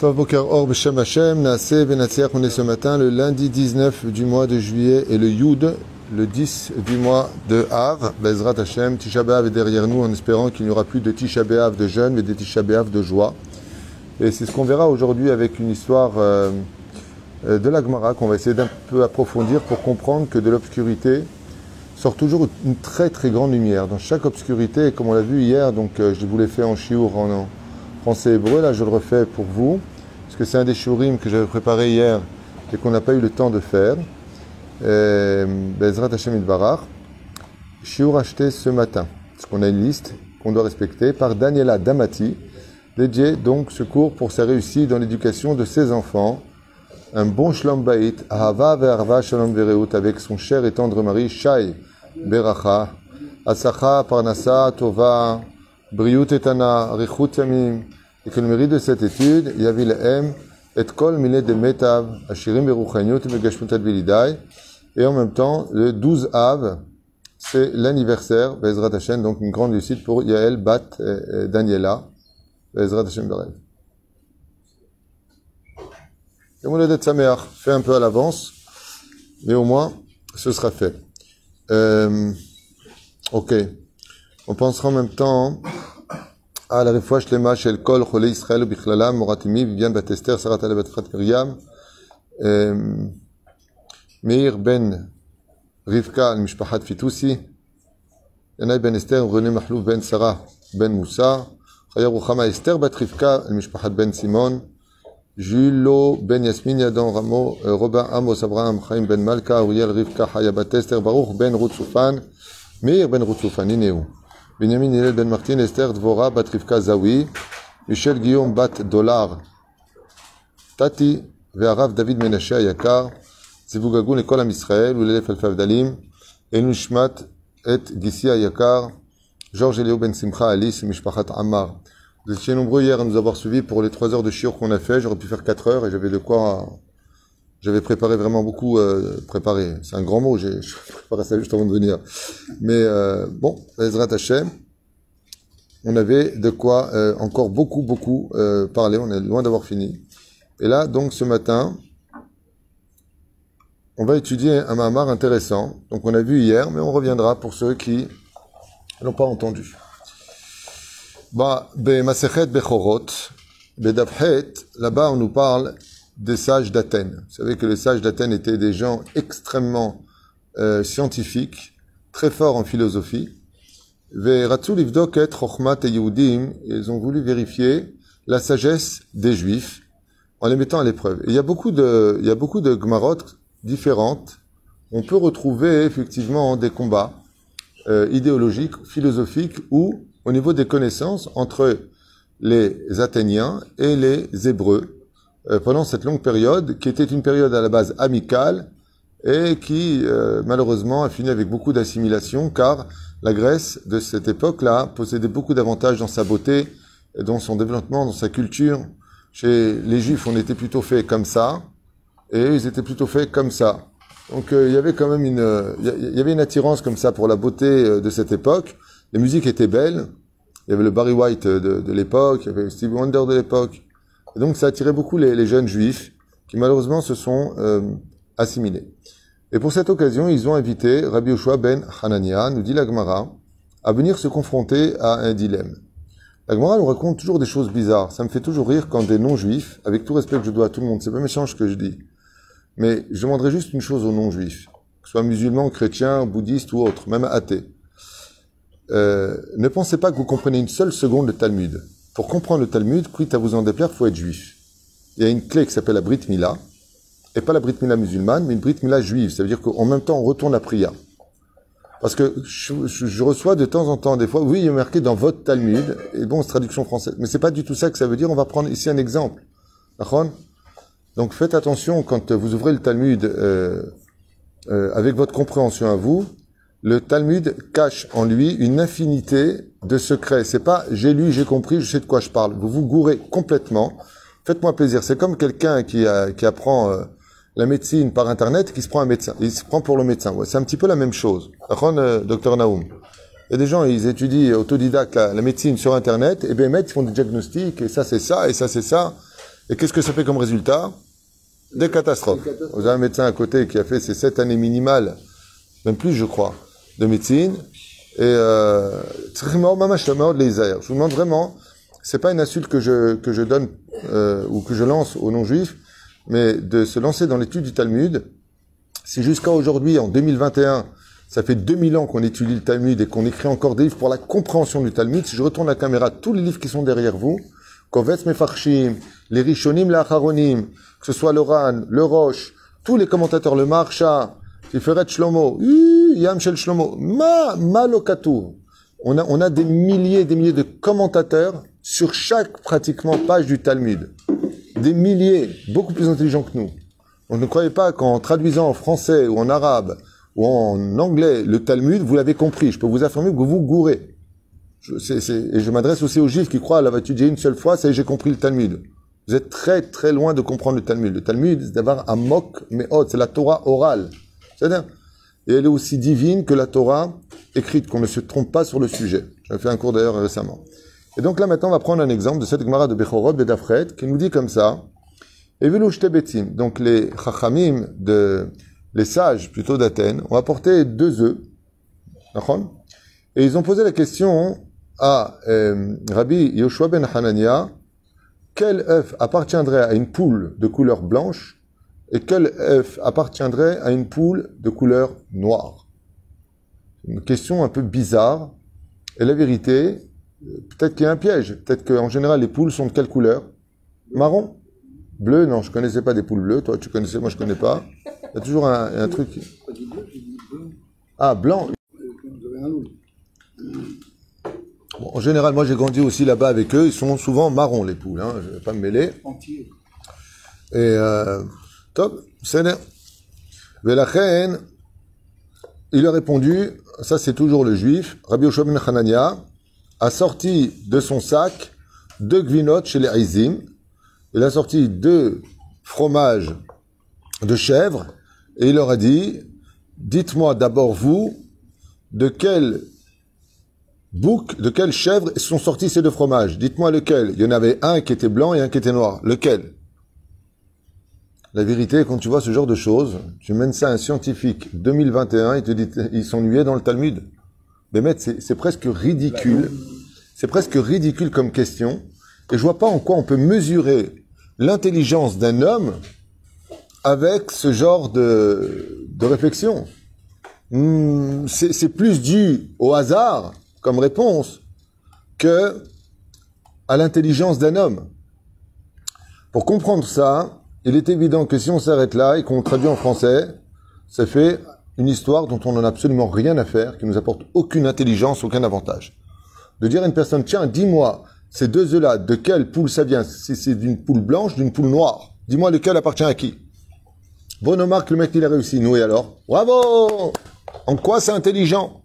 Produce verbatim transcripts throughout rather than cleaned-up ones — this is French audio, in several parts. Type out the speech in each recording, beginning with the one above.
Tov Boker Or B'Shem Hashem, Naaseh V'Natziach, on est ce matin, le lundi dix-neuf du mois de juillet et le Yud, le dix du mois de Av, Bezrat Hashem, Tisha B'Av est derrière nous en espérant qu'il n'y aura plus de Tisha B'Av de jeûne mais des Tisha B'Av de joie. Et c'est ce qu'on verra aujourd'hui avec une histoire euh, de la Gemara qu'on va essayer d'un peu approfondir pour comprendre que de l'obscurité sort toujours une très très grande lumière. Dans chaque obscurité, comme on l'a vu hier, donc euh, je vous l'ai fait en chiour en, en français et hébreu, là je le refais pour vous, parce que c'est un des shiurim que j'avais préparé hier et qu'on n'a pas eu le temps de faire. Bezrat Hashem Yitbarach, shiur acheté ce matin, parce qu'on a une liste qu'on doit respecter, par Daniela Damati, dédié donc ce cours pour sa réussite dans l'éducation de ses enfants. Un bon shalom bayit, ahava ve'arva shalom ve'reut, avec son cher et tendre mari, Shai Beracha, Asacha Parnasa Tova, Briut etana, Rechut Yamim, et que le mérite de cette étude, Yavi lehem, et kol milet de metav, Ashirim beruchaniut, megashmutat bilidai, et en même temps, le douze Av, c'est l'anniversaire, Bezrat Hashem, donc une grande réussite pour Yael Bat et Daniela, Bezrat Hashem Berev. Et mon aide Sameach, fait un peu à l'avance, mais au moins, ce sera fait. Euh, ok. On pensera en même temps à la refouach shlema shel kol cholei Israël ou bichlala, Moratimi, Viviane Bat Esther, Sarat Ale Bat Frat Miriam, Meir Ben Rivka al Mishpachat Fitoussi, Yanai Ben Esther, René Mahlouf Ben Sarah Ben Moussa, Chaya Ruchama Esther Bat Rivka al Mishpachat Ben Simon, Julo Ben Yasmin Yadon Ramo, Robin Amos Abraham Chaim Ben Malka, Uriel Rivka Chaya Bat Esther, Baruch Ben Rutsoufan, Meir Ben Rutsoufan, Inéou. Benjamin Hillel Ben Martin, Esther Dvora Bat Rivka Zawi, Michel Guillaume Bat Dolar, Tati Ve'arav David Menashe Ayakar, Zivugagun Ekol Am Israël, Ulelef Alfav Dalim, Enushmat Et Gissi Ayakar, Georges Elio Ben Simcha Alice, Mishpachat Ammar. Vous étiez nombreux hier à nous avoir suivis pour les trois heures de shiur qu'on a fait. J'aurais pu faire quatre heures et j'avais de quoi. J'avais préparé vraiment beaucoup. Euh, préparé, c'est un grand mot. J'ai préparé ça juste avant de venir. Mais euh, bon, Bezrat Hashem, on avait de quoi euh, encore beaucoup, beaucoup euh, parler. On est loin d'avoir fini. Et là, donc, ce matin, on va étudier un mamar intéressant. Donc, on a vu hier, mais on reviendra pour ceux qui n'ont pas entendu. Bah, be Masechet Bechorot, Bedavhet, là-bas on nous parle des sages d'Athènes. Vous savez que les sages d'Athènes étaient des gens extrêmement euh, scientifiques, très forts en philosophie. Ve'ratzu livdok et chokhmat yehudim, ils ont voulu vérifier la sagesse des Juifs en les mettant à l'épreuve. Et il y a beaucoup de, il y a beaucoup de gemarot différentes. On peut retrouver effectivement des combats euh, idéologiques, philosophiques ou au niveau des connaissances entre les Athéniens et les Hébreux euh, pendant cette longue période, qui était une période à la base amicale et qui, euh, malheureusement, a fini avec beaucoup d'assimilation, car la Grèce de cette époque-là possédait beaucoup d'avantages dans sa beauté, dans son développement, dans sa culture. Chez les Juifs, on était plutôt fait comme ça, et eux, ils étaient plutôt faits comme ça. Donc, euh, il y avait quand même une, il euh, y avait une attirance comme ça pour la beauté euh, de cette époque. Les musiques étaient belles. Il y avait le Barry White de, de l'époque, il y avait Stevie Wonder de l'époque. Et donc, ça attirait beaucoup les, les jeunes juifs qui, malheureusement, se sont euh, assimilés. Et pour cette occasion, ils ont invité Rabbi Yoshua ben Hanania, nous dit la Gemara, à venir se confronter à un dilemme. La Gemara nous raconte toujours des choses bizarres. Ça me fait toujours rire quand des non-juifs, avec tout respect que je dois à tout le monde, c'est pas méchant ce que je dis, mais je demanderai juste une chose aux non-juifs, que ce soit musulmans, chrétiens, bouddhistes ou autres, même athées. Euh, ne pensez pas que vous comprenez une seule seconde le Talmud. Pour comprendre le Talmud, quitte à vous en déplaire, il faut être juif. Il y a une clé qui s'appelle la Brit Mila, et pas la Brit Mila musulmane, mais une Brit Mila juive. Ça veut dire qu'en même temps, on retourne la priya. Parce que je, je, je reçois de temps en temps, des fois, oui, il est marqué dans votre Talmud, et bon, c'est traduction française. Mais c'est pas du tout ça que ça veut dire. On va prendre ici un exemple. D'accord ? Donc faites attention quand vous ouvrez le Talmud euh, euh, avec votre compréhension à vous. Le Talmud cache en lui une infinité de secrets. C'est pas j'ai lu, j'ai compris, je sais de quoi je parle. Vous vous gourrez complètement. Faites-moi plaisir. C'est comme quelqu'un qui, a, qui apprend euh, la médecine par Internet et qui se prend un médecin. Il se prend pour le médecin. Ouais, c'est un petit peu la même chose. Euh, docteur Naoum. Il y a des gens, ils étudient autodidacte la, la médecine sur Internet, et bien, ils font des diagnostics, et ça c'est ça, et ça c'est ça. Et qu'est-ce que ça fait comme résultat? Des catastrophes. Des catastrophes. Vous avez un médecin à côté qui a fait ses sept années minimales, même plus je crois, de médecine. Et euh, je vous demande vraiment, c'est pas une insulte que je, que je donne euh, ou que je lance aux non-juifs, mais de se lancer dans l'étude du Talmud. Si jusqu'à aujourd'hui, en deux mille vingt et un, ça fait deux mille ans qu'on étudie le Talmud et qu'on écrit encore des livres pour la compréhension du Talmud, si je retourne la caméra, tous les livres qui sont derrière vous, Kovetz Mefarshim, les Rishonim, les Acharonim, que ce soit le Ran, le Roche, tous les commentateurs, le Maharsha, Tiferet Shlomo, Yam Shel Shlomo, Ma, Malokatu. On a, on a des milliers et des milliers de commentateurs sur chaque, pratiquement, page du Talmud. Des milliers, beaucoup plus intelligents que nous. Donc ne croyez pas qu'en traduisant en français ou en arabe ou en anglais le Talmud, vous l'avez compris. Je peux vous affirmer que vous vous gourrez. Je, c'est, c'est, et je m'adresse aussi aux juifs qui croient à l'avoir étudié une seule fois, ça y est, j'ai compris le Talmud. Vous êtes très très loin de comprendre le Talmud. Le Talmud, c'est d'avoir un mok me'od, c'est la Torah orale. C'est-à-dire, et elle est aussi divine que la Torah écrite, qu'on ne se trompe pas sur le sujet. J'avais fait un cours d'ailleurs récemment. Et donc là maintenant, on va prendre un exemple de cette Gemara de Bechorot, Bedafret, qui nous dit comme ça. Donc les chachamim, de, les sages plutôt d'Athènes, ont apporté deux œufs. Et ils ont posé la question à euh, Rabbi Yoshua ben Hanania, quel œuf appartiendrait à une poule de couleur blanche et quel œuf appartiendrait à une poule de couleur noire? Une question un peu bizarre. Et la vérité, peut-être qu'il y a un piège. Peut-être qu'en général, les poules sont de quelle couleur? Marron? Bleu? Non, je connaissais pas des poules bleues. Toi, tu connaissais, moi je connais pas. Il y a toujours un, un truc. Ah, blanc. Bon, en général, moi j'ai grandi aussi là-bas avec eux. Ils sont souvent marrons, les poules. Hein. Je ne vais pas me mêler. Et euh, top, c'est là. Mais la reine, il a répondu, ça c'est toujours le juif, Rabbi Yoshua ben Hanania a sorti de son sac deux gvinot chez les Aizim. Il a sorti deux fromages de chèvre et il leur a dit, dites-moi d'abord vous, de quel bouc, de quelle chèvre sont sortis ces deux fromages? Dites-moi lequel. Il y en avait un qui était blanc et un qui était noir. Lequel? La vérité, quand tu vois ce genre de choses, tu mènes ça à un scientifique deux mille vingt et un, il te dit, ils sont nués dans le Talmud. Mais maître, c'est, c'est presque ridicule. C'est presque ridicule comme question. Et je vois pas en quoi on peut mesurer l'intelligence d'un homme avec ce genre de, de réflexion. Hmm, c'est, c'est plus dû au hasard comme réponse que à l'intelligence d'un homme. Pour comprendre ça, il est évident que si on s'arrête là et qu'on traduit en français, ça fait une histoire dont on n'en a absolument rien à faire, qui nous apporte aucune intelligence, aucun avantage. De dire à une personne, tiens, dis-moi, ces deux œufs-là, de quelle poule ça vient? Si c'est d'une poule blanche, d'une poule noire. Dis-moi lequel appartient à qui? Bon, on remarque que le mec, il a réussi. Nous, et alors? Bravo! En quoi c'est intelligent?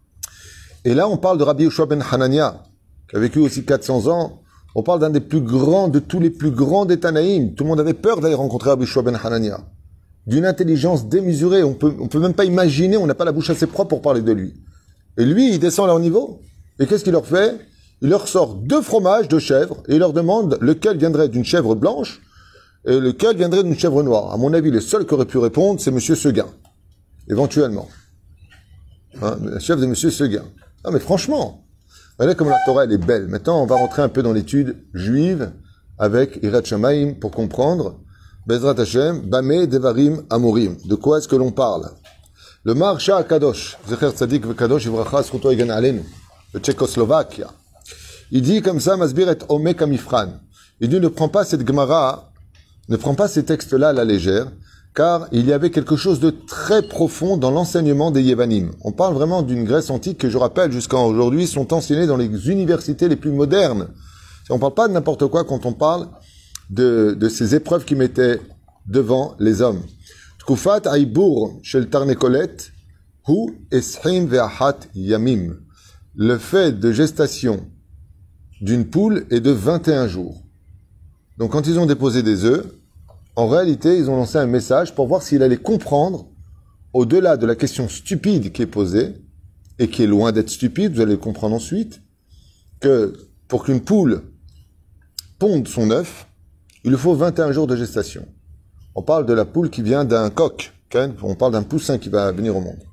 Et là, on parle de Rabbi Yoshua ben Hanania, qui a vécu aussi quatre cents ans. On parle d'un des plus grands, de tous les plus grands des Tanaïm. Tout le monde avait peur d'aller rencontrer Rabbi Yoshua ben Hanania. D'une intelligence démesurée. On peut, on peut même pas imaginer, on n'a pas la bouche assez propre pour parler de lui. Et lui, il descend à leur niveau. Et qu'est-ce qu'il leur fait? Il leur sort deux fromages de chèvre et il leur demande lequel viendrait d'une chèvre blanche et lequel viendrait d'une chèvre noire. À mon avis, le seul qui aurait pu répondre, c'est Monsieur Seguin. Éventuellement. Hein, le chef de Monsieur Seguin. Non, mais franchement, regardez comme la Torah, elle est belle. Maintenant, on va rentrer un peu dans l'étude juive avec Irat Shamaim pour comprendre Bezrat Hashem, Bameh Devarim Amorim. De quoi est-ce que l'on parle? Le Maharsha Kadosh, Zecher Tzadik Kadosh, Ivracha Zchuto Yagana Aleinu, de Tchécoslovaquie. Il dit comme ça, Masbir et Omek Amifran. Il dit, ne prends pas cette Gemara, ne prends pas ces textes-là à la légère, car il y avait quelque chose de très profond dans l'enseignement des Yévanim. On parle vraiment d'une Grèce antique que, je rappelle, jusqu'à aujourd'hui, sont enseignés dans les universités les plus modernes. On ne parle pas de n'importe quoi quand on parle de, de ces épreuves qui mettaient devant les hommes. Tkufat Aïbour shel Tarnekolet hu eschim ve'ahat yamim. Le fait de gestation d'une poule est de vingt et un jours. Donc quand ils ont déposé des œufs, en réalité, ils ont lancé un message pour voir s'il allait comprendre, au-delà de la question stupide qui est posée, et qui est loin d'être stupide, vous allez le comprendre ensuite, que pour qu'une poule ponde son œuf, il lui faut vingt et un jours de gestation. On parle de la poule qui vient d'un coq. On parle d'un poussin qui va venir au monde.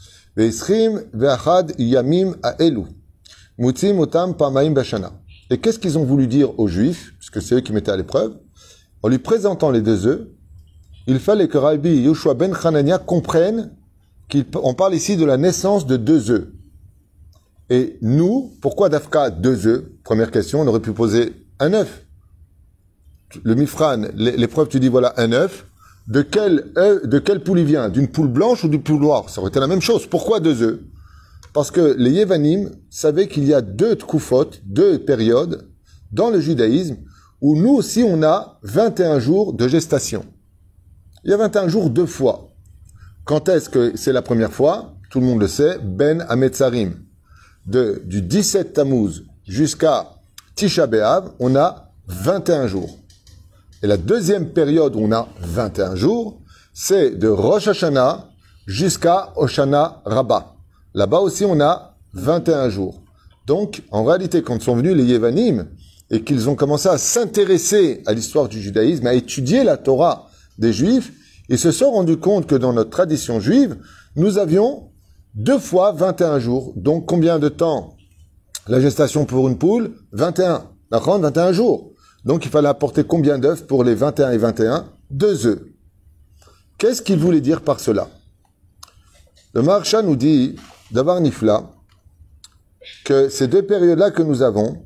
Et qu'est-ce qu'ils ont voulu dire aux Juifs, puisque c'est eux qui mettaient à l'épreuve, en lui présentant les deux œufs, il fallait que Rabbi Yoshua ben Hanania comprenne qu'on parle ici de la naissance de deux œufs. Et nous, pourquoi Dafka deux œufs? Première question, on aurait pu poser un œuf. Le Mifran, l'épreuve, tu dis voilà un œuf. De quel œuf, de quelle poule il vient? D'une poule blanche ou d'une poule noire? Ça aurait été la même chose. Pourquoi deux œufs? Parce que les Yevanim savaient qu'il y a deux tkoufot, deux périodes dans le judaïsme où nous aussi on a vingt et un jours de gestation. Il y a vingt et un jours deux fois. Quand est-ce que c'est la première fois? Tout le monde le sait, Ben Hametzarim. De, du dix-sept Tammuz jusqu'à Tisha B'Av, on a vingt et un jours. Et la deuxième période où on a vingt et un jours, c'est de Rosh Hashanah jusqu'à Hoshana Rabbah. Là-bas aussi, on a vingt et un jours. Donc, en réalité, quand sont venus les Yevanim et qu'ils ont commencé à s'intéresser à l'histoire du judaïsme, à étudier la Torah des Juifs, ils se sont rendus compte que dans notre tradition juive, nous avions deux fois vingt et un jours. Donc, combien de temps? La gestation pour une poule? vingt et un. D'accord? vingt et un jours. Donc, il fallait apporter combien d'œufs pour les vingt et un et vingt et un? Deux œufs. Qu'est-ce qu'il voulait dire par cela? Le Maharsha nous dit, d'Avar Nifla, que ces deux périodes-là que nous avons,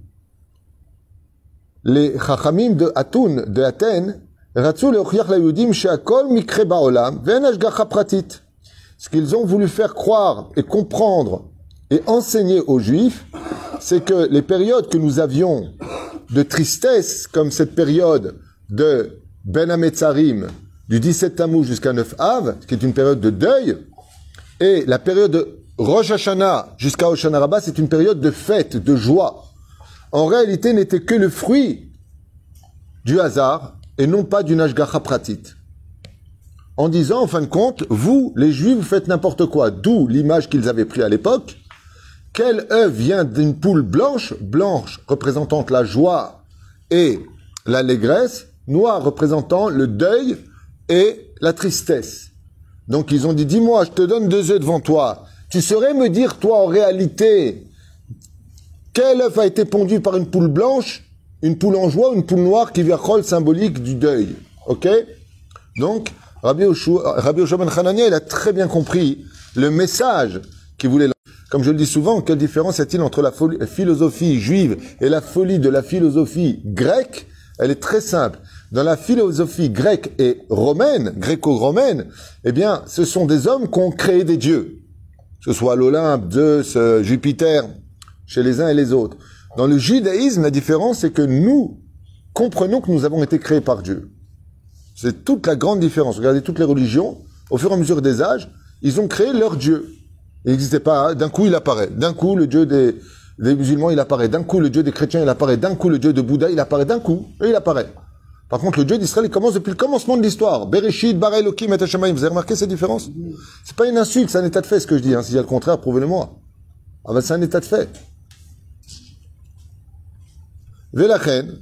les Chachamim de Atun, de Athènes, Ratzu le'ochiach la'yudim she'akol mikre ba'olam ve'en hashgacha pratit. Ce qu'ils ont voulu faire croire et comprendre et enseigner aux Juifs, c'est que les périodes que nous avions de tristesse, comme cette période de Ben Hametzarim, du dix-sept Tammuz jusqu'à neuf Av, qui est une période de deuil, et la période de Rosh Hashanah jusqu'à Hoshana Rabbah, c'est une période de fête, de joie. En réalité, n'était que le fruit du hasard et non pas d'une Hashgacha pratit. En disant, en fin de compte, vous, les Juifs, vous faites n'importe quoi. D'où l'image qu'ils avaient prise à l'époque. Quel œuf vient d'une poule blanche? Blanche représentant la joie et l'allégresse, noire représentant le deuil et la tristesse. Donc ils ont dit, dis-moi, je te donne deux œufs devant toi. Tu saurais me dire, toi, en réalité, quel œuf a été pondu par une poule blanche, une poule en joie ou une poule noire qui vient rôle symbolique du deuil? Ok? Donc, Rabbi Yoshua, Rabbi Yoshua ben Hanania, il a très bien compris le message qu'il voulait. Comme je le dis souvent, quelle différence y a-t-il entre la folie, philosophie juive et la folie de la philosophie grecque? Elle est très simple. Dans la philosophie grecque et romaine, gréco-romaine, eh bien, ce sont des hommes qui ont créé des dieux. Que ce soit l'Olympe, Zeus, Jupiter, chez les uns et les autres. Dans le judaïsme, la différence, c'est que nous comprenons que nous avons été créés par Dieu. C'est toute la grande différence. Regardez toutes les religions, au fur et à mesure des âges, ils ont créé leur Dieu. Il n'existait pas, d'un coup il apparaît. D'un coup le Dieu des, des musulmans il apparaît. D'un coup le Dieu des chrétiens il apparaît. D'un coup le Dieu de Bouddha il apparaît. D'un coup, et il apparaît. Par contre le Dieu d'Israël il commence depuis le commencement de l'histoire. Bereshit, Bara Elokim et Hashemayim. Vous avez remarqué cette différence? C'est pas une insulte, c'est un état de fait ce que je dis. Hein. S'il y a le contraire, prouvez-le-moi. Ah ben c'est un état de fait. Velachen,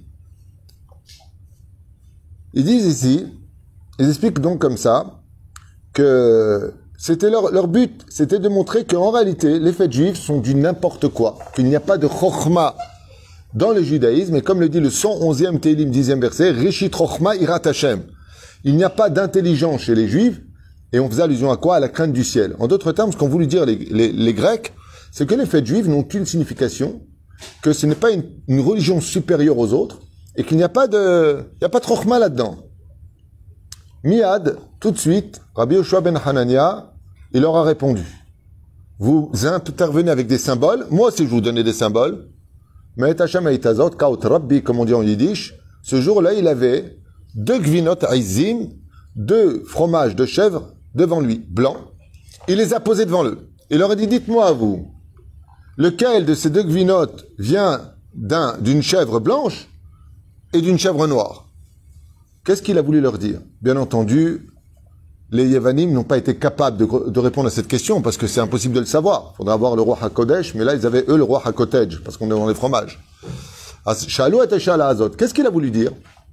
ils disent ici, ils expliquent donc comme ça, que c'était leur, leur but, c'était de montrer qu'en réalité, les fêtes juives sont du n'importe quoi, qu'il n'y a pas de chokhma dans le judaïsme, et comme le dit le cent onzième Télim, dixième verset, Rishit chokhma irat Hashem. Il n'y a pas d'intelligence chez les juifs, et on faisait allusion à quoi? À la crainte du ciel. En d'autres termes, ce qu'ont voulu dire les, les, les Grecs, c'est que les fêtes juives n'ont qu'une signification, que ce n'est pas une, une religion supérieure aux autres, et qu'il n'y a pas de, il n'y a pas de chokhma là-dedans. Miad, tout de suite, Rabbi Yoshua ben Hanania, il leur a répondu. Vous intervenez avec des symboles, moi aussi je vous donnais des symboles, mais Hashem Haïtazot, Kaut Rabbi, comme on dit en yiddish, ce jour-là, il avait deux gvinot aizim, deux fromages de chèvre devant lui, blancs. Il les a posés devant eux. Il leur a dit, dites-moi vous, lequel de ces deux gvinot vient d'un, d'une chèvre blanche et d'une chèvre noire? Qu'est-ce qu'il a voulu leur dire? Bien entendu, les Yevanim n'ont pas été capables de, de répondre à cette question parce que c'est impossible de le savoir. Il faudrait avoir le roi HaKodesh, mais là, ils avaient eux le roi HaKotej parce qu'on est dans les fromages. Qu'est-ce qu'il a voulu dire?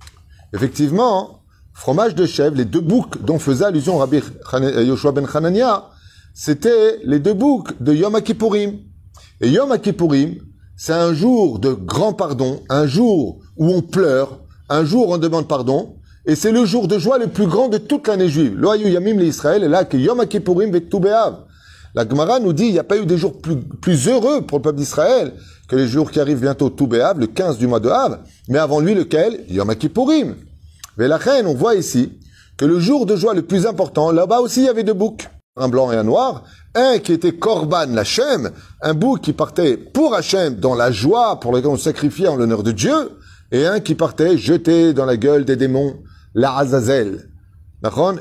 Effectivement, fromage de chèvre, les deux boucs dont faisait allusion Rabbi Yoshua ben Hanania, c'était les deux boucs de Yom Kippourim. Et Yom Kippourim, c'est un jour de grand pardon, un jour où on pleure, un jour où on demande pardon, et c'est le jour de joie le plus grand de toute l'année juive. Lo hayu yamim l'Israël, et là, que Yom Kippourim vek tu be'av. La Gemara nous dit, il n'y a pas eu des jours plus, plus heureux pour le peuple d'Israël que les jours qui arrivent bientôt, Tu be'av, le quinze du mois de Av, mais avant lui, lequel? Yom Kippourim. Mais la reine, on voit ici que le jour de joie le plus important, là-bas aussi, il y avait deux boucs, un blanc et un noir, un qui était Korban l'Hachem, un bouc qui partait pour Hachem dans la joie pour lequel on sacrifiait en l'honneur de Dieu, et un qui partait jeté dans la gueule des démons, la Azazel. D'accord?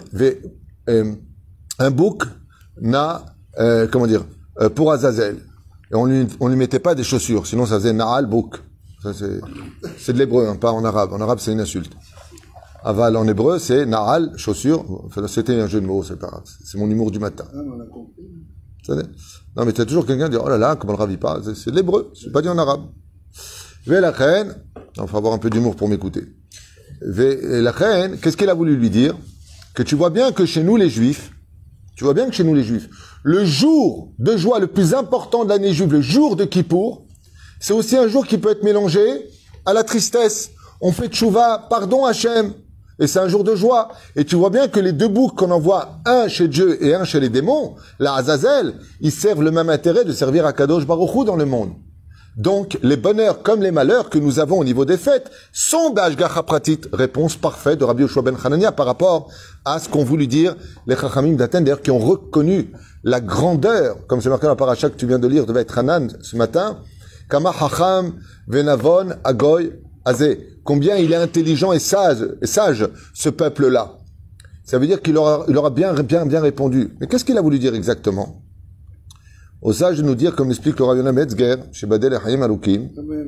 Un bouc n'a, euh, comment dire, euh, pour Azazel. Et on lui, on lui mettait pas des chaussures, sinon ça faisait Na'al bouc. Ça c'est, c'est de l'hébreu, hein, pas en arabe. En arabe c'est une insulte. Aval en hébreu, c'est Na'al, chaussure. Enfin, c'était un jeu de mots, c'est pas grave. C'est mon humour du matin. Ah, on a compris. Non, mais tu as toujours quelqu'un qui dit, oh là là, comment on le ravit pas? C'est, c'est de l'hébreu, c'est pas dit en arabe. Ve la reine, il faut avoir un peu d'humour pour m'écouter. Ve la reine, qu'est-ce qu'elle a voulu lui dire? Que tu vois bien que chez nous les juifs, tu vois bien que chez nous les juifs, le jour de joie le plus important de l'année juive, le jour de Kippour, c'est aussi un jour qui peut être mélangé à la tristesse. On fait tchouva, pardon Hachem. Et c'est un jour de joie. Et tu vois bien que les deux boucs qu'on envoie, un chez Dieu et un chez les démons, la Azazel, ils servent le même intérêt de servir à Kadosh Baruch Hu dans le monde. Donc, les bonheurs comme les malheurs que nous avons au niveau des fêtes sont d'Ashgacha Pratit. Réponse parfaite de Rabbi Yoshua ben Hanania par rapport à ce qu'ont voulu dire les Chachamim d'Athènes, d'ailleurs, qui ont reconnu la grandeur, comme c'est marqué dans la paracha que tu viens de lire, devait être Hanan ce matin, Kama Chacham Venavon Agoy Azé. Combien il est intelligent et sage, et sage ce peuple-là. Ça veut dire qu'il aura, il aura bien, bien, bien répondu. Mais qu'est-ce qu'il a voulu dire exactement? Au sage de nous dire, comme l'explique le Rav Yonah Metzger, chez Badel et Chaim Alukim,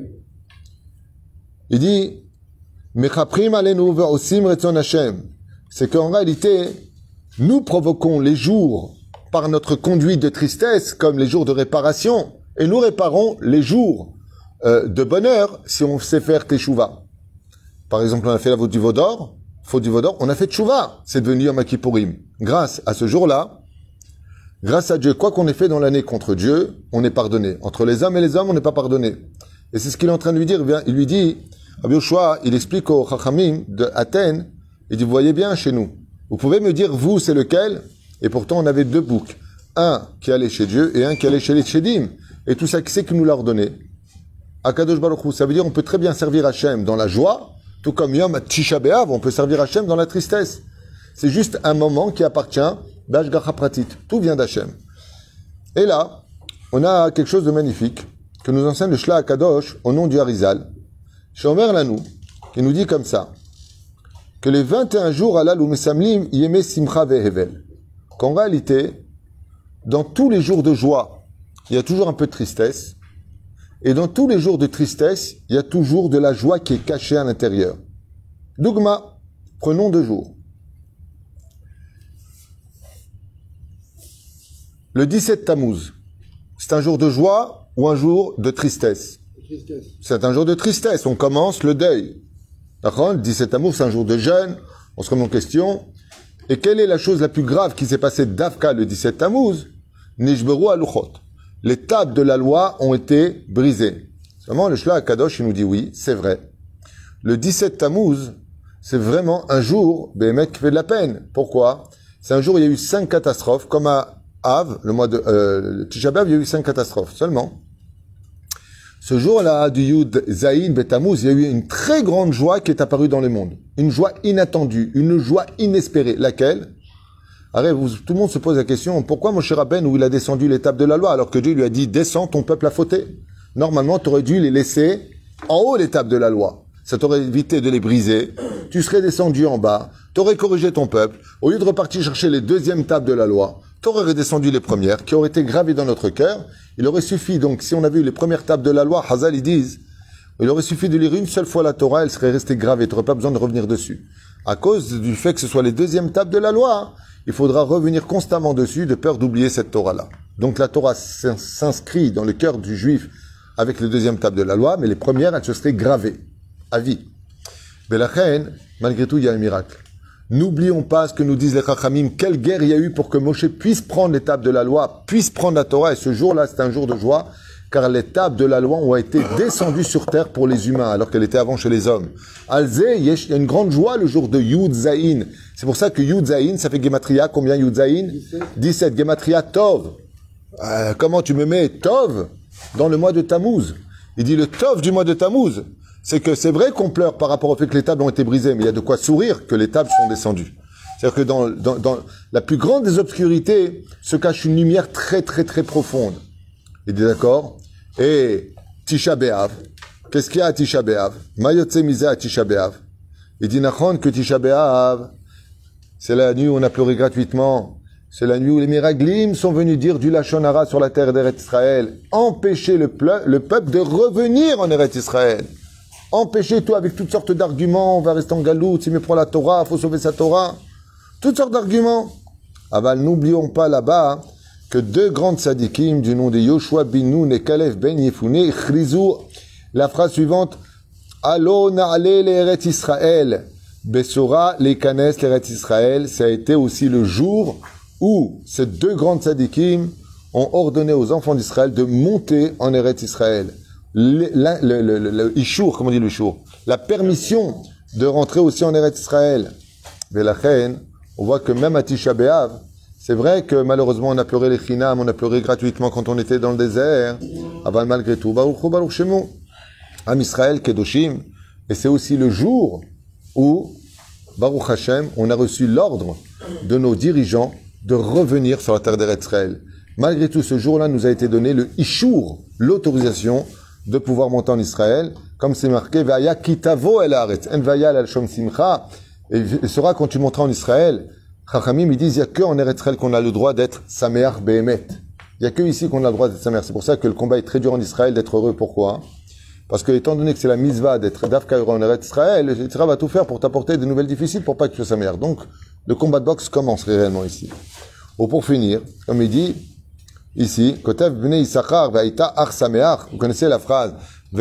il dit, Mechaprim alenu ve'osim retzon Hashem. C'est qu'en réalité, nous provoquons les jours par notre conduite de tristesse, comme les jours de réparation, et nous réparons les jours euh, de bonheur si on sait faire teshuva. Par exemple, on a fait la faute du Vaudor, faute du Vaudor, on a fait teshuva. C'est devenu Yom Kippourim. Grâce à ce jour-là, grâce à Dieu, quoi qu'on ait fait dans l'année contre Dieu, on est pardonné. Entre les hommes et les hommes, on n'est pas pardonné. Et c'est ce qu'il est en train de lui dire. Il lui dit, Rabbi Yoshua, il explique aux Chachamim d'Athènes, il dit, vous voyez bien chez nous, vous pouvez me dire, vous, c'est lequel? Et pourtant, on avait deux boucs. Un qui allait chez Dieu et un qui allait chez les Tchédim. Et tout ça, qui c'est qui nous l'a ordonné? Akadosh Baruch Hu. Ça veut dire, on peut très bien servir Hachem dans la joie, tout comme Yom Tisha B'Av, on peut servir Hachem dans la tristesse. C'est juste un moment qui appartient d'Ashgacha Pratit. Tout vient d'Hachem. Et là, on a quelque chose de magnifique que nous enseigne le Shla HaKadosh au nom du Harizal. Shomer Lanou, qui nous dit comme ça, que les vingt et un jours alal ou mesamlim yeme simcha vehevel. Qu'en réalité, dans tous les jours de joie, il y a toujours un peu de tristesse. Et dans tous les jours de tristesse, il y a toujours de la joie qui est cachée à l'intérieur. Dougma, prenons deux jours. Le dix-sept Tammuz, c'est un jour de joie ou un jour de tristesse? Tristesse. C'est un jour de tristesse, on commence le deuil. D'accord? Le dix-sept Tammuz, c'est un jour de jeûne, on se remet en question. Et quelle est la chose la plus grave qui s'est passée d'Afka le dix-sept Tammuz? Nishberu aluchot. Les tables de la loi ont été brisées. Seulement, le Shla HaKadosh, il nous dit oui, c'est vrai. Le dix-sept Tammuz, c'est vraiment un jour, Béhémet, qui fait de la peine. Pourquoi? C'est un jour où il y a eu cinq catastrophes, comme à Av, le mois de euh, Tisha B'Av, il y a eu cinq catastrophes seulement. Ce jour-là, du Yud Zayin Betamuz, il y a eu une très grande joie qui est apparue dans le monde. Une joie inattendue, une joie inespérée. Laquelle? Arrête, vous, tout le monde se pose la question, pourquoi Moshe Rabbeinu, où il a descendu l'étape de la loi, alors que Dieu lui a dit, descends, ton peuple a fauté. Normalement, tu aurais dû les laisser en haut l'étape de la loi. Ça t'aurait évité de les briser. Tu serais descendu en bas, tu aurais corrigé ton peuple. Au lieu de repartir chercher les deuxièmes tables de la loi, tu aurais redescendu les premières, qui auraient été gravées dans notre cœur. Il aurait suffi, donc, si on avait eu les premières tables de la loi, Hazal, ils disent, il aurait suffi de lire une seule fois la Torah, elle serait restée gravée. Tu n'aurais pas besoin de revenir dessus. À cause du fait que ce soit les deuxièmes tables de la loi, il faudra revenir constamment dessus de peur d'oublier cette Torah-là. Donc la Torah s'inscrit dans le cœur du juif avec les deuxièmes tables de la loi, mais les premières, elles se seraient gravées, à vie. Belachen, malgré tout, il y a un miracle. N'oublions pas ce que nous disent les Chachamim. Quelle guerre il y a eu pour que Moshe puisse prendre l'étape de la loi, puisse prendre la Torah. Et ce jour-là, c'est un jour de joie, car les tables de la loi ont été descendues sur terre pour les humains, alors qu'elle était avant chez les hommes. Alzé, il y a une grande joie le jour de Yud Zayin. C'est pour ça que Yud Zayin, ça fait Gematria. Combien Yud Zayin? dix-sept. Gematria Tov. Euh, comment tu me mets Tov dans le mois de Tammuz? Il dit le Tov du mois de Tammuz. C'est que c'est vrai qu'on pleure par rapport au fait que les tables ont été brisées, mais il y a de quoi sourire que les tables sont descendues. C'est-à-dire que dans, dans, dans la plus grande des obscurités se cache une lumière très très très profonde. Il dit d'accord? Et Tisha B'Av, qu'est-ce qu'il y a à Tisha B'Av? Mayotse Miza à Tisha B'Av. Il dit Nachon que Tisha B'Av, c'est la nuit où on a pleuré gratuitement. C'est la nuit où les Miraglim sont venus dire du Lachon Hara sur la terre d'Eretz Israël. Empêcher le, le peuple de revenir en Eretz Israël. Empêcher tout avec toutes sortes d'arguments. On va rester en galoute, s'il me prend la Torah, il faut sauver sa Torah. Toutes sortes d'arguments. Ah ben, n'oublions pas là-bas que deux grandes sadikim du nom de Yoshua bin Nun et Kalef ben Yefouné chrizou la phrase suivante Allo na'ale l'Eretz Israël Besora l'Ekanes l'Eretz Israël. Ça a été aussi le jour où ces deux grandes sadikim ont ordonné aux enfants d'Israël de monter en Eretz Israël. Le, le, le, le, le Ishur, comment on dit le Ishur? La permission de rentrer aussi en Eretz Israël. Mais la reine, on voit que même à Tisha B'Av, c'est vrai que malheureusement on a pleuré les chinam, on a pleuré gratuitement quand on était dans le désert. Aval malgré tout, Baruch Hu Baruch Shemu, Am Israël Kedoshim. Et c'est aussi le jour où, Baruch Hashem, on a reçu l'ordre de nos dirigeants de revenir sur la terre d'Eretz Israël. Malgré tout, ce jour-là nous a été donné le Ishur, l'autorisation de pouvoir monter en Israël, comme c'est marqué, Vaya kitavo el haaretz, en vaya al shom simcha, et il sera quand tu monteras en Israël. Chachamim, ils disent, il n'y a que en Eretz Israël qu'on a le droit d'être Sameach Behemet. Il n'y a que ici qu'on a le droit d'être Sameach. C'est pour ça que le combat est très dur en Israël d'être heureux. Pourquoi? Parce que, étant donné que c'est la mitzvah d'être Dafka en Eretz Israël, le Yitzhak va tout faire pour t'apporter des nouvelles difficiles pour pas que tu sois Sameach. Donc, le combat de boxe commence réellement ici. Ou pour finir, comme il dit, ici, Kotev bnei Issachar v'aïta ach Sameach. Vous connaissez la phrase,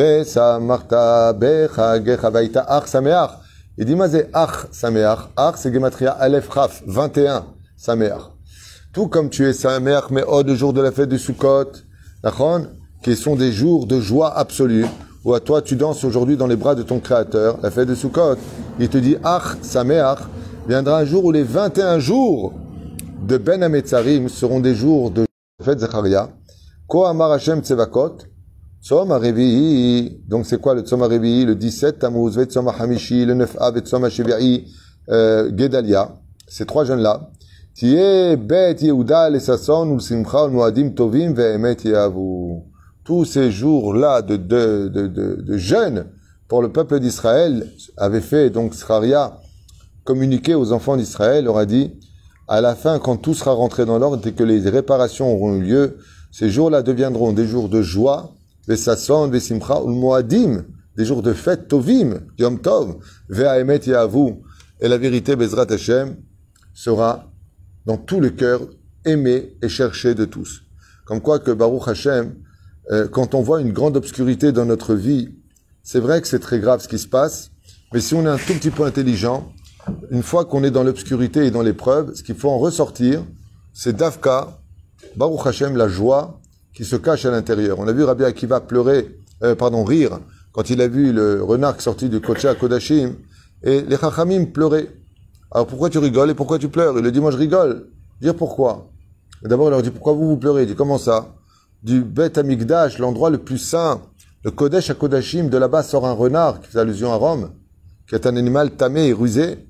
Ve'samarta bechagecha v'aïta ach Sameach. Il dit, Mazé ach Sameach. Ach, c'est Gematria Aleph Chaf, vingt et un, Sameach. Tout comme tu es Sameach, mais oh, le jour de la fête de Sukkot, d'accord, qui sont des jours de joie absolue, où à toi tu danses aujourd'hui dans les bras de ton Créateur, la fête de Sukkot. Il te dit, ach Sameach, viendra un jour où les vingt et un jours de Ben Hametzarim seront des jours de fête Zecharia. Ko Amar Hashem Tsevakot, Tzom HaRevi'i, donc c'est quoi le Tzom HaRevi'i? Le dix-sept Tammuz, ve Tzom HaChamishi, le neuf Av, et Tzom HaShevi'i, euh, Gedalia, ces trois jeunes-là. Tiye Bet Yehuda l'Esasson, ou Simcha, ou Moadim Tovim, ve'emet Yehavu. Tous ces jours-là de, de, de, de, de jeûne pour le peuple d'Israël avaient fait, donc Zecharia, communiquer aux enfants d'Israël, leur a dit, à la fin, quand tout sera rentré dans l'ordre et que les réparations auront eu lieu, ces jours-là deviendront des jours de joie, les sasson, les simcha, ou le moadim, des jours de fête, tovim, yom tov, ve'aemet yahavu. Et la vérité, Bezrat Hashem, sera dans tout le cœur aimé et cherché de tous. Comme quoi que Baruch Hashem, euh, quand on voit une grande obscurité dans notre vie, c'est vrai que c'est très grave ce qui se passe, mais si on est un tout petit peu intelligent, une fois qu'on est dans l'obscurité et dans l'épreuve, ce qu'il faut en ressortir, c'est Dafka, Baruch Hashem, la joie qui se cache à l'intérieur. On a vu Rabbi Akiva pleurer, euh, pardon, rire, quand il a vu le renard sorti du Kodesh Kodashim, et les Chachamim pleuraient. Alors pourquoi tu rigoles et pourquoi tu pleures? Il lui dit, moi je rigole. Dire pourquoi? Et d'abord il leur dit, pourquoi vous vous pleurez? Il dit, comment ça? Du Bet Amikdash, l'endroit le plus saint, le Kodesh Kodashim, de là-bas sort un renard qui fait allusion à Rome, qui est un animal tamé et rusé.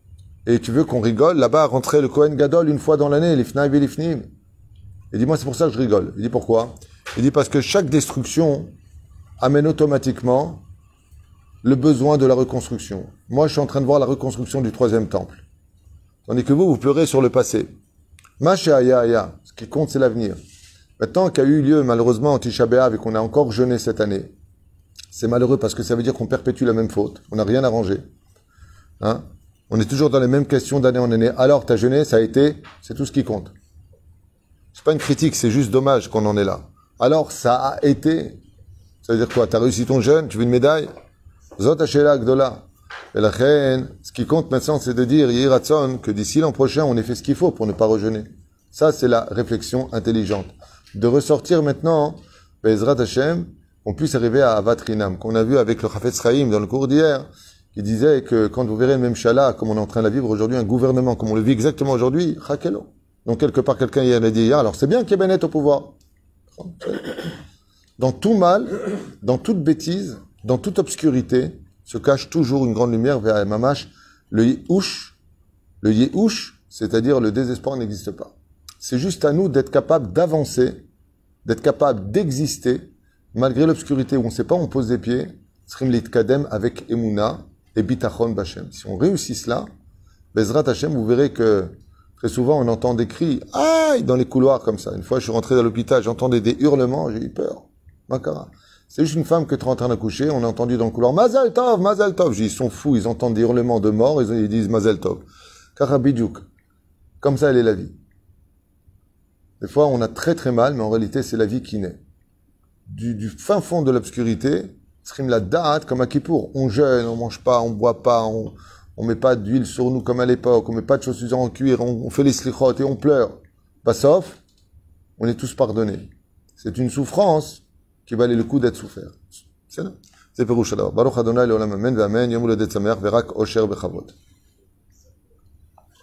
Et tu veux qu'on rigole? Là-bas rentrait le Kohen Gadol une fois dans l'année, l'Ifnaï Velifnim. Il dit, moi, c'est pour ça que je rigole. Il dit, pourquoi? Il dit, parce que chaque destruction amène automatiquement le besoin de la reconstruction. Moi, je suis en train de voir la reconstruction du troisième temple. Tandis que vous, vous pleurez sur le passé. Mashéaya aya, ce qui compte, c'est l'avenir. Maintenant qu'il y a eu lieu, malheureusement, en Tisha B'Av et qu'on a encore jeûné cette année, c'est malheureux parce que ça veut dire qu'on perpétue la même faute. On n'a rien arrangé. Hein? On est toujours dans les mêmes questions d'année en année. Alors, t'as jeûné, ça a été, c'est tout ce qui compte. C'est pas une critique, c'est juste dommage qu'on en est là. Alors, ça a été. Ça veut dire quoi? T'as réussi ton jeûne, tu veux une médaille? Zot Hashela Gdola. Et la reine, ce qui compte maintenant, c'est de dire, Yiratzon, que d'ici l'an prochain, on ait fait ce qu'il faut pour ne pas rejeûner. Ça, c'est la réflexion intelligente. De ressortir maintenant, Bezrat Hashem, qu'on puisse arriver à Avat Rinam, qu'on a vu avec le Chafetz Chaim dans le cours d'hier, qui disait que quand vous verrez le même Shala, comme on est en train de la vivre aujourd'hui, un gouvernement, comme on le vit exactement aujourd'hui, Chakelo. Donc quelque part, quelqu'un y a dit hier, alors c'est bien qu'il y ait Bennett au pouvoir. Dans tout mal, dans toute bêtise, dans toute obscurité, se cache toujours une grande lumière vers Mamash. Le Yehush, le Yehush, c'est-à-dire le désespoir n'existe pas. C'est juste à nous d'être capable d'avancer, d'être capable d'exister, malgré l'obscurité où on ne sait pas où on pose des pieds, Srim Litkadem avec Emouna et Bitachon Bachem. Si on réussit cela, Bezrat Hashem, vous verrez que très souvent on entend des cris, aïe, dans les couloirs comme ça. Une fois, je suis rentré dans l'hôpital, j'entendais des hurlements, j'ai eu peur. Makara. C'est juste une femme que tu es en train d'accoucher, on a entendu dans le couloir, Mazal Tov, Mazal Tov. J'ai dit, ils sont fous, ils entendent des hurlements de mort, ils, ils disent Mazal Tov. Karabidjouk. Comme ça, elle est la vie. Des fois, on a très très mal, mais en réalité, c'est la vie qui naît. Du, du fin fond de l'obscurité, Srim la da'at comme à Kippour. On jeûne, on mange pas, on boit pas, on, on met pas d'huile sur nous comme à l'époque, on met pas de chaussures en cuir, on, on fait les slichot et on pleure. Pas sauf, on est tous pardonnés. C'est une souffrance qui valait le coup d'être souffert. C'est là. C'est Pérouche alors. Baruch Adonai Leolam Amen, Amen, Yom Uledet Sameach, Verak Osher Bechavot.